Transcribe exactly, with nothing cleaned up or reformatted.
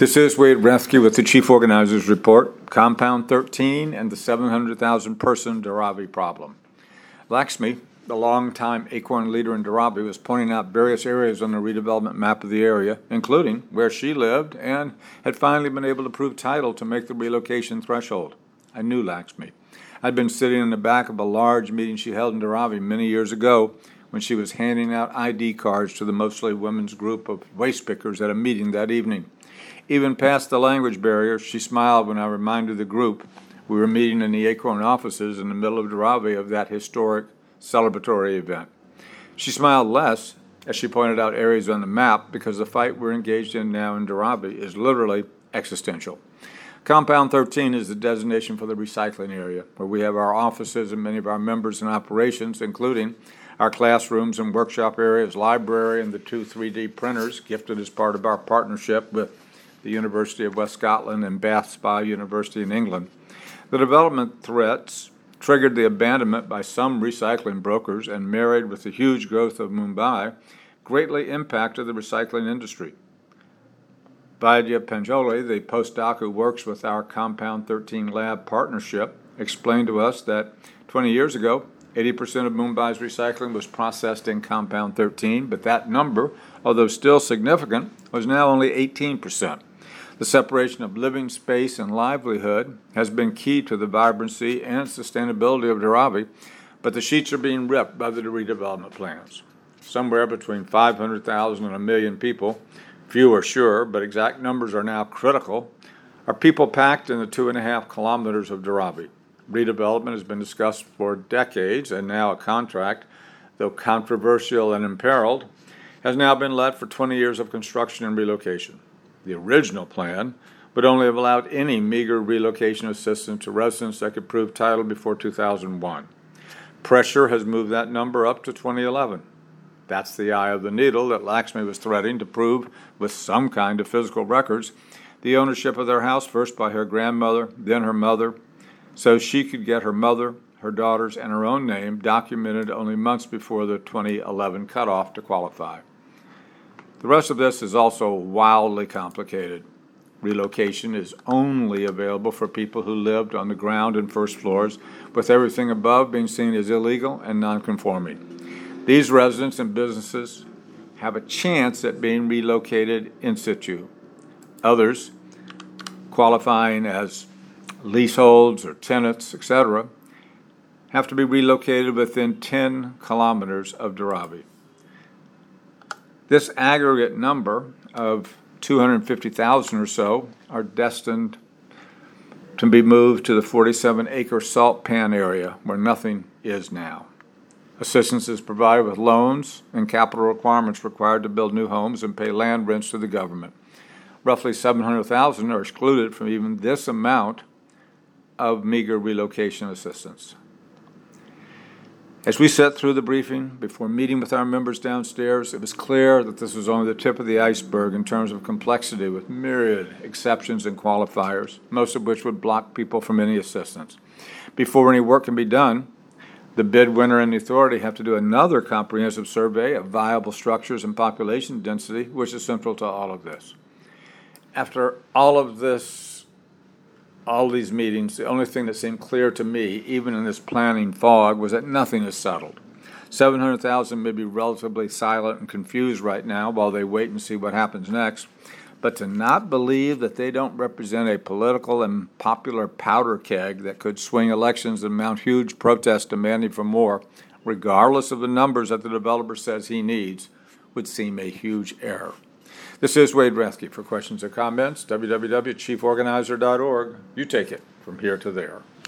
This is Wade Reske with the Chief Organizer's Report, Compound thirteen and the seven hundred thousand person Dharavi problem. Lakshmi, the longtime Acorn leader in Dharavi, was pointing out various areas on the redevelopment map of the area, including where she lived and had finally been able to prove title to make the relocation threshold. I knew Lakshmi. I'd been sitting in the back of a large meeting she held in Dharavi many years ago when she was handing out I D cards to the mostly women's group of waste pickers at a meeting that evening. Even past the language barrier, she smiled when I reminded the group we were meeting in the Acorn offices in the middle of Dharavi of that historic celebratory event. She smiled less as she pointed out areas on the map because the fight we're engaged in now in Dharavi is literally existential. Compound thirteen is the designation for the recycling area, where we have our offices and many of our members and operations, including our classrooms and workshop areas, library, and the two three D printers gifted as part of our partnership with the University of West Scotland and Bath Spa University in England. The development threats triggered the abandonment by some recycling brokers and, married with the huge growth of Mumbai, greatly impacted the recycling industry. Vaidya Panjoli, the postdoc who works with our Compound thirteen lab partnership, explained to us that twenty years ago, eighty percent of Mumbai's recycling was processed in Compound thirteen, but that number, although still significant, was now only eighteen percent. The separation of living space and livelihood has been key to the vibrancy and sustainability of Dharavi, but the sheets are being ripped by the redevelopment plans. Somewhere between five hundred thousand and a million people, few are sure, but exact numbers are now critical, are people packed in the two and a half kilometers of Dharavi. Redevelopment has been discussed for decades, and now a contract, though controversial and imperiled, has now been let for twenty years of construction and relocation. The original plan would only have allowed any meager relocation assistance to residents that could prove title before two thousand one. Pressure has moved that number up to twenty eleven. That's the eye of the needle that Lakshmi was threading to prove, with some kind of physical records, the ownership of their house, first by her grandmother, then her mother, so she could get her mother, her daughters, and her own name documented only months before the twenty eleven cutoff to qualify. The rest of this is also wildly complicated. Relocation is only available for people who lived on the ground and first floors, with everything above being seen as illegal and non-conforming. These residents and businesses have a chance at being relocated in situ. Others, qualifying as leaseholds or tenants, et cetera, have to be relocated within ten kilometers of Dharavi. This aggregate number of two hundred fifty thousand or so are destined to be moved to the forty-seven acre salt pan area where nothing is now. Assistance is provided with loans and capital requirements required to build new homes and pay land rents to the government. Roughly seven hundred thousand are excluded from even this amount of meager relocation assistance. As we sat through the briefing before meeting with our members downstairs, it was clear that this was only the tip of the iceberg in terms of complexity, with myriad exceptions and qualifiers, most of which would block people from any assistance. Before any work can be done, the bid winner and the authority have to do another comprehensive survey of viable structures and population density, which is central to all of this. After all of this, all these meetings, the only thing that seemed clear to me, even in this planning fog, was that nothing is settled. seven hundred thousand may be relatively silent and confused right now while they wait and see what happens next, but to not believe that they don't represent a political and popular powder keg that could swing elections and mount huge protests demanding for more, regardless of the numbers that the developer says he needs, would seem a huge error. This is Wade Reske. For questions or comments, w w w dot chief organizer dot org. You take it from here to there.